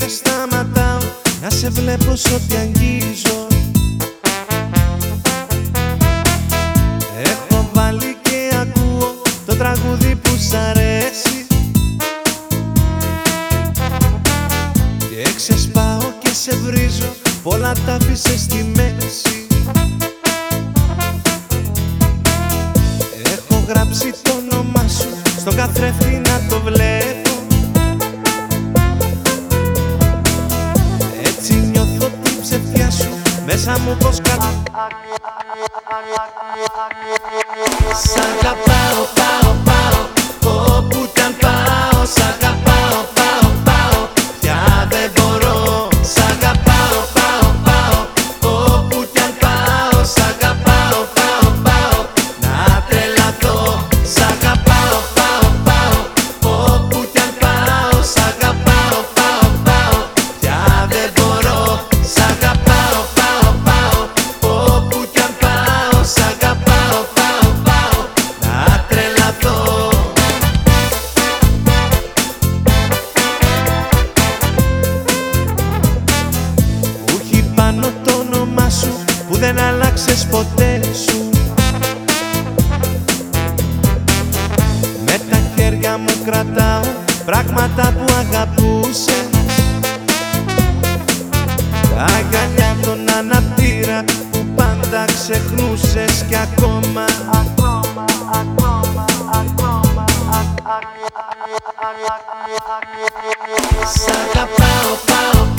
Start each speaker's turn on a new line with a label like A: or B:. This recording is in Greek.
A: δεν σταματάω να σε βλέπω σ' ό,τι αγγίζω. Έχω βάλει και ακούω το τραγούδι που σ' αρέσει και ξεσπάω και σε βρίζω, πολλά τα άφησες στη μέση. Έχω γράψει το όνομά σου στον καθρέφτη να το βλέπω. Έτσι νιώθω την ψευτιά σου μέσα μου πως Σ' αγαπάω, πάω, πάω, όπου κι αν πάω. Σ' αγαπάω, πάω, πάω, πια δεν μπορώ. Σ' αγαπάω, πάω, πάω, όπου κι αν πάω. Σ' αγαπάω, πάω, πάω, να τρελαθώ. Σ' αγαπάω, πάω, πάω, όπου κι αν πάω. Σ' αγαπάω, πάω, πάω, πια δεν μπορώ. Σ' αγαπάω, πάω, πάω, όπου κι αν πάω. Σ' αγαπάω, πάω, πάω, να τρελαθώ. Μου έχει πάνω το όνομά σου που δεν άλλαξες ποτέ σου. Με τα χέρια μου κρατάω πράγματα που αγαπούσες. Τα αγκαλιά των αναπτήρα που πάντα ξεχνούσες κι ακόμα. Σ' αγαπάω, πάω,